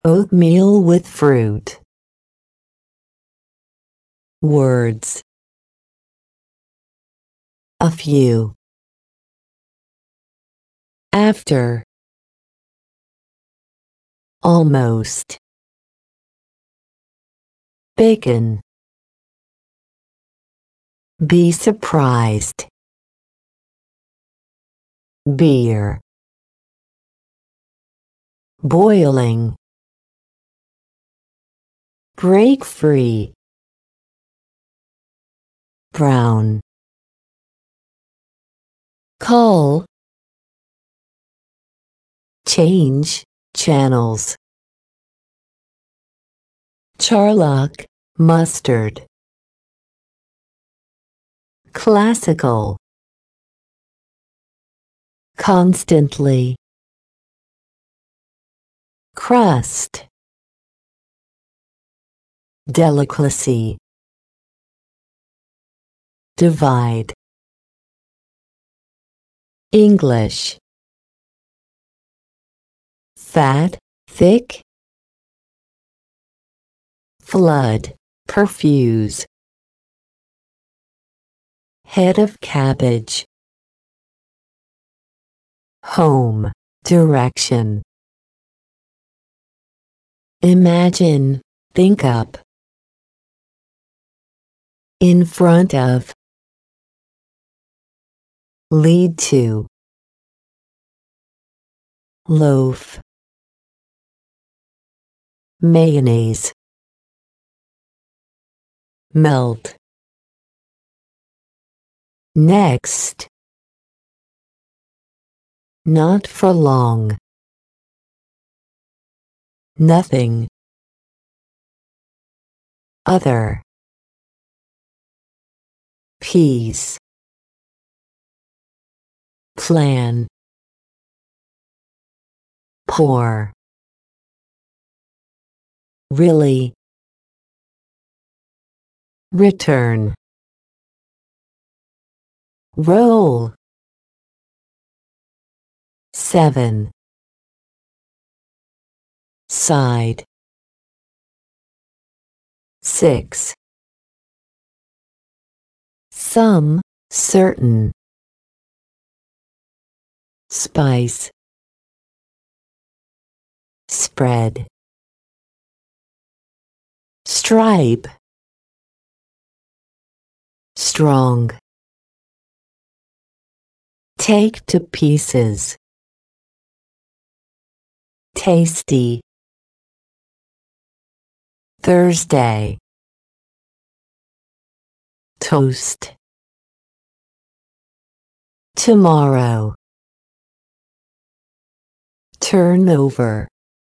Oatmeal with fruit. Words. A few. After. Almost. Bacon. Be surprised. Beer. Boiling. Break free. Brown. Call. Change channels. Charlock mustard. Classical. Constantly. Crust. Delicacy. Divide. English. Fat, thick. Flood, perfuse. Head of cabbage. Home, direction. Imagine, think up. In front of. Lead to. Loaf. Mayonnaise. Melt. Next. Not for long. Nothing. Other. Peace. Plan. Pour. Really. Return. Roll. 7. Side. 6. Some, certain. Spice. Spread. Stripe. Strong. Take to pieces. Tasty. Thursday. Toast. Tomorrow. Turn over.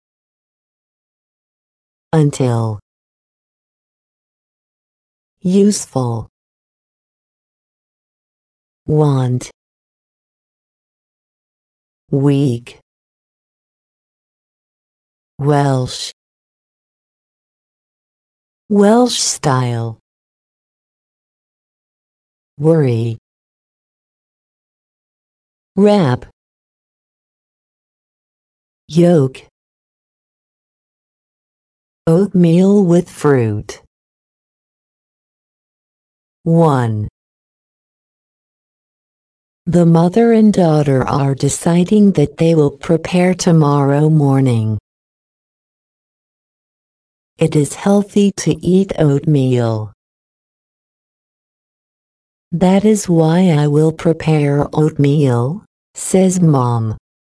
Until. Useful. Want. Week. Welsh. Welsh style. Worry. Wrap. Yolk. Oatmeal with fruit. 1. The mother and daughter are deciding that they will prepare tomorrow morning. It is healthy to eat oatmeal. That is why I will prepare oatmeal, says Mom.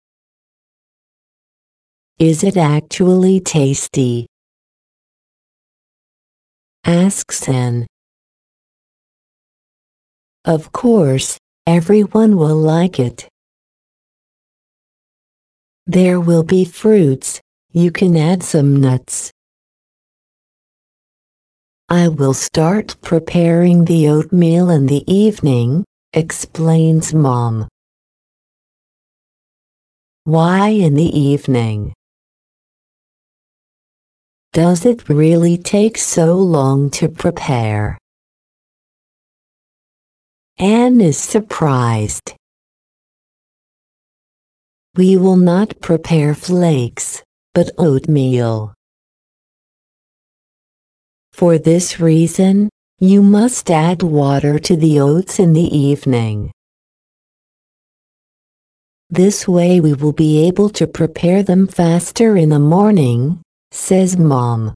Is it actually tasty? Asks Anne. Of course, everyone will like it. There will be fruits, you can add some nuts. I will start preparing the oatmeal in the evening, explains Mom. Why in the evening? Does it really take so long to prepare? Anne is surprised. We will not prepare flakes, but oatmeal. For this reason, you must add water to the oats in the evening. This way we will be able to prepare them faster in the morning, says Mom.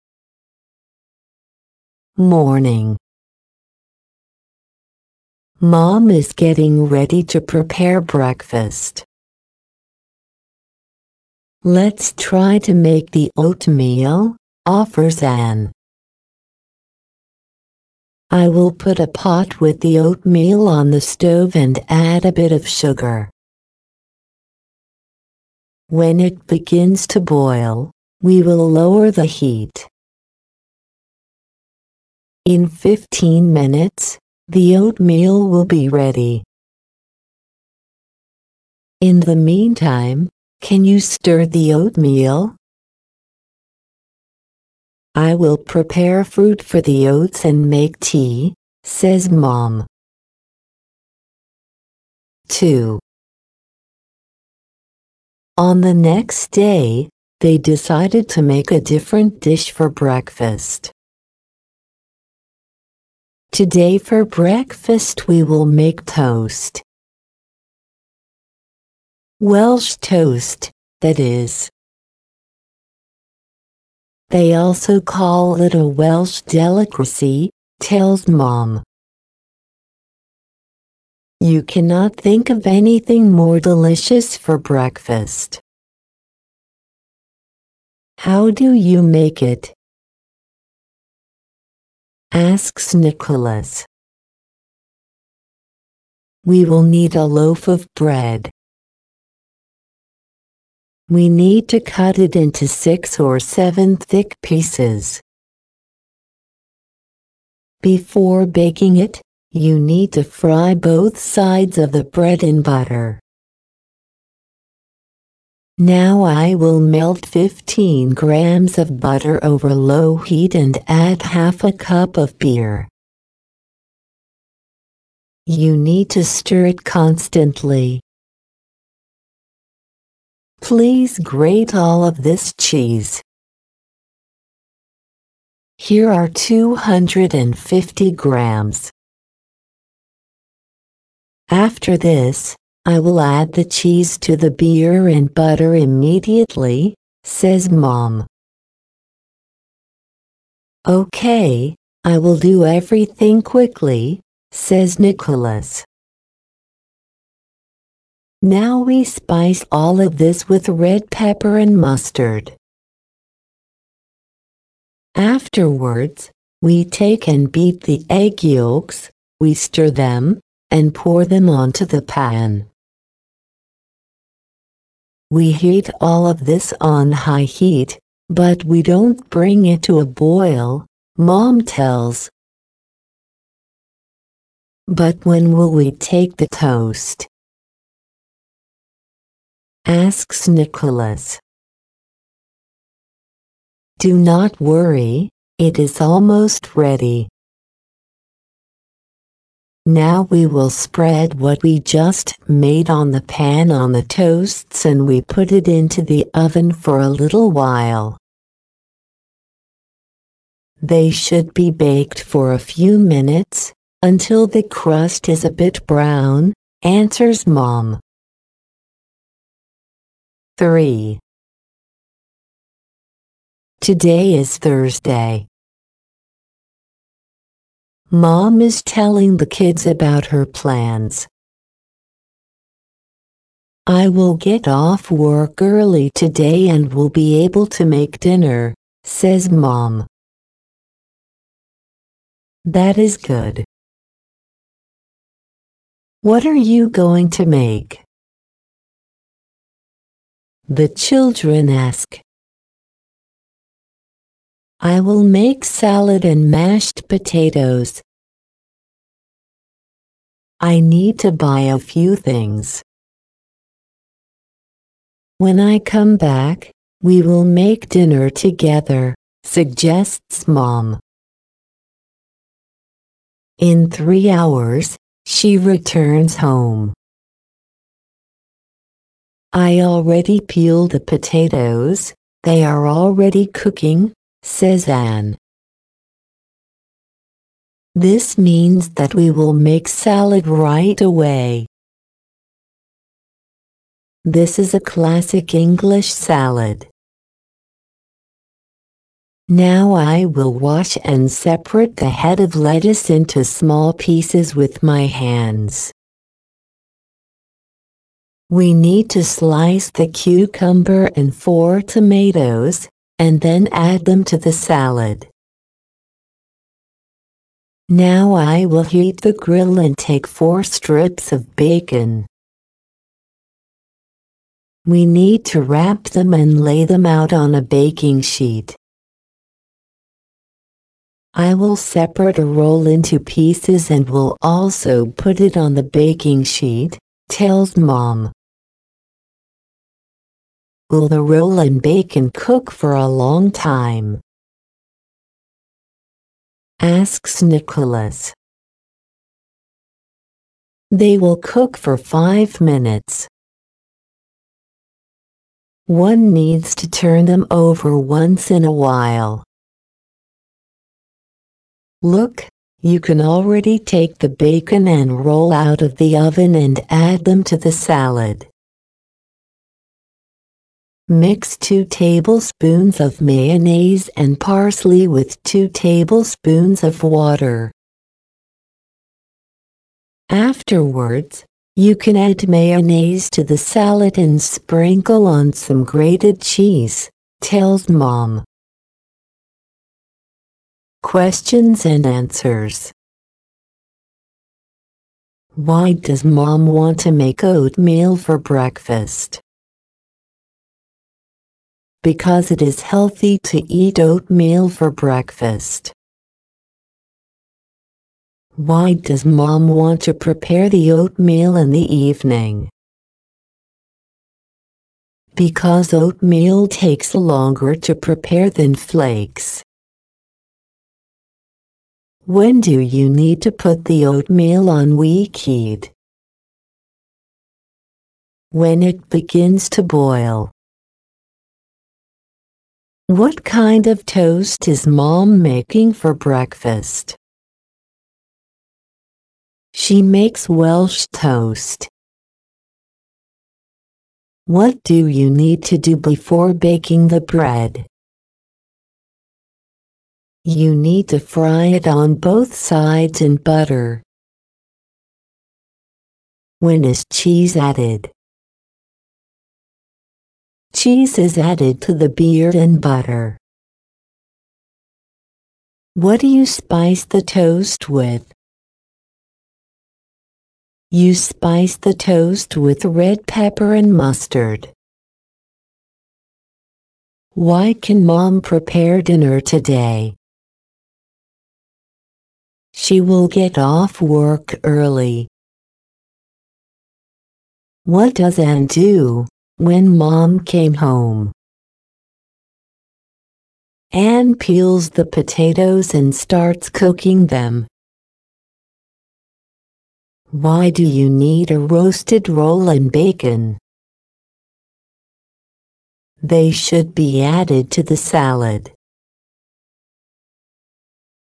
Morning. Mom is getting ready to prepare breakfast. Let's try to make the oatmeal, offers Anne. I will put a pot with the oatmeal on the stove and add a bit of sugar. When it begins to boil, we will lower the heat. In 15 minutes, the oatmeal will be ready. In the meantime, can you stir the oatmeal? I will prepare fruit for the oats and make tea, says Mom. 2. On the next day, they decided to make a different dish for breakfast. Today for breakfast we will make toast. Welsh toast, that is. They also call it a Welsh delicacy, tells Mom. You cannot think of anything more delicious for breakfast. How do you make it? Asks Nicholas. We will need a loaf of bread. We need to cut it into 6 or 7 thick pieces. Before baking it, you need to fry both sides of the bread in butter. Now I will melt 15 grams of butter over low heat and add half a cup of beer. You need to stir it constantly. Please grate all of this cheese. Here are 250 grams. After this, I will add the cheese to the beer and butter immediately, says Mom. Okay, I will do everything quickly, says Nicholas. Now we spice all of this with red pepper and mustard. Afterwards, we take and beat the egg yolks, we stir them, and pour them onto the pan. We heat all of this on high heat, but we don't bring it to a boil, Mom tells. But when will we take the toast? Asks Nicholas. Do not worry, it is almost ready. Now we will spread what we just made on the pan on the toasts and we put it into the oven for a little while. They should be baked for a few minutes, until the crust is a bit brown, answers Mom. 3. Today is Thursday. Mom is telling the kids about her plans. I will get off work early today and will be able to make dinner, says Mom. That is good. What are you going to make? The children ask. I will make salad and mashed potatoes. I need to buy a few things. When I come back, we will make dinner together, suggests Mom. In 3 hours, she returns home. I already peeled the potatoes, They are already cooking, says Anne. This means that we will make salad right away. This is a classic English salad. Now I will wash and separate the head of lettuce into small pieces with my hands. We need to slice the cucumber and 4 tomatoes, and then add them to the salad. Now I will heat the grill and take 4 strips of bacon. We need to wrap them and lay them out on a baking sheet. I will separate a roll into pieces and will also put it on the baking sheet, tells Mom. Will the roll and bacon cook for a long time? Asks Nicholas. They will cook for 5 minutes. One needs to turn them over once in a while. Look, you can already take the bacon and roll out of the oven and add them to the salad. Mix 2 tablespoons of mayonnaise and parsley with 2 tablespoons of water. Afterwards, you can add mayonnaise to the salad and sprinkle on some grated cheese, tells Mom. Questions and answers. Why does Mom want to make oatmeal for breakfast? Because it is healthy to eat oatmeal for breakfast. Why does Mom want to prepare the oatmeal in the evening? Because oatmeal takes longer to prepare than flakes. When do you need to put the oatmeal on weak heat? When it begins to boil. What kind of toast is Mom making for breakfast? She makes Welsh toast. What do you need to do before baking the bread? You need to fry it on both sides in butter. When is cheese added? Cheese is added to the beer and butter. What do you spice the toast with? You spice the toast with red pepper and mustard. Why can Mom prepare dinner today? She will get off work early. What does Anne do when Mom came home? Anne peels the potatoes and starts cooking them. Why do you need a roasted roll and bacon? They should be added to the salad.